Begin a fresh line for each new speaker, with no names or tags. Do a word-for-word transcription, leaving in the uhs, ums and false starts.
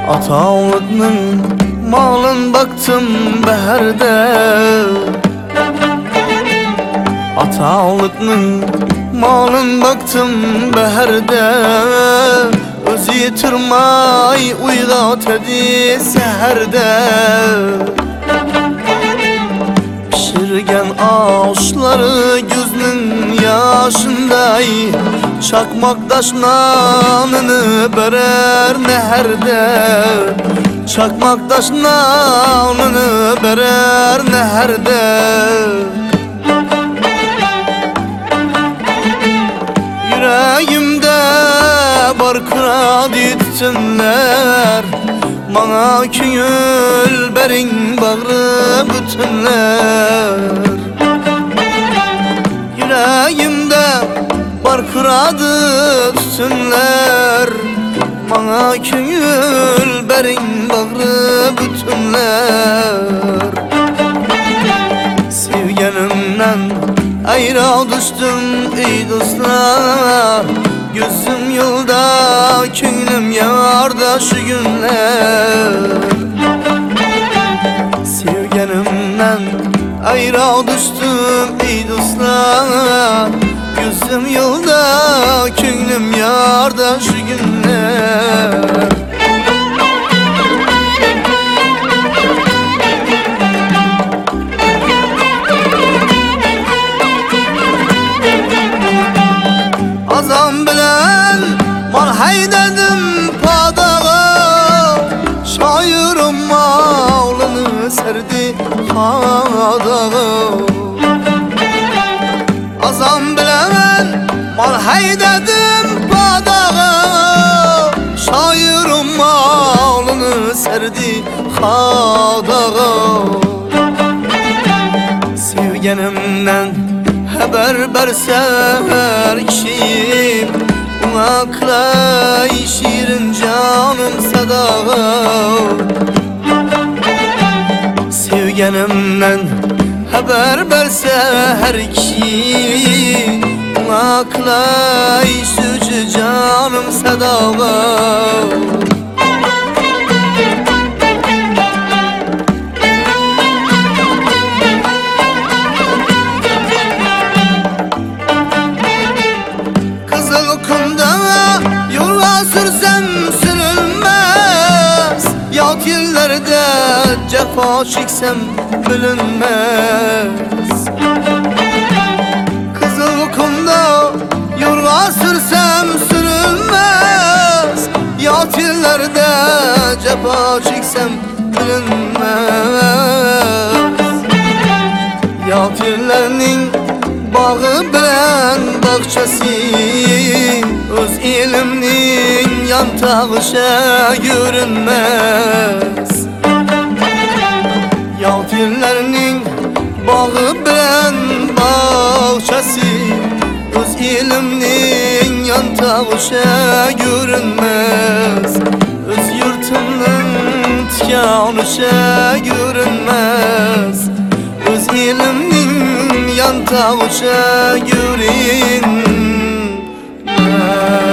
Atalıkның malın baktım bəhərdə, Atalıkның malın baktım bəhərdə, öz yitirmay uyğat edi səhərdə. Pişirgen aşları gözünün yaşınday, çakmak daş nanını berer neherde, çakmak daş nanını berer neherde. Yüreğimde var kredi tütünler, bana küngül berin bağrı bütünler. Yüreğimde var kredi tütünler, bana küngül berin bağrı bütünler. Sevgenimden ayra düştüm ey dostlar, gözüm yolda, könlüm yarda şu günler. Sevgenimden ayra düştüm ey dostlar, gözüm yolda, könlüm yarda şu günler. Azam bilen mal haydedim padağa, şairim malını serdi hadağa. Azam bilen mal haydedim padağa, şairim malını serdi hadağa. Sevgenimden haber berser kişiyim, akla şirin canım sadağa. Sevgenimden haber berser kişiyim, akla şirin canım sadağa. Cefa çeksem bilinmez, kızıl kumda yorga sürsem sürülmez. Yat yerlerde cefa çeksem bilinmez. Yat yerlerinin bağı bilen bahçesi, öz elimnin yan tavışa görünmez. Yat yerlerinin bağı bilen bahçesi, öz elimnin yan tavuşa görünmez. Öz yurtumның tikanışa görünmez. Öz elimnin yan tavuşa görünmez.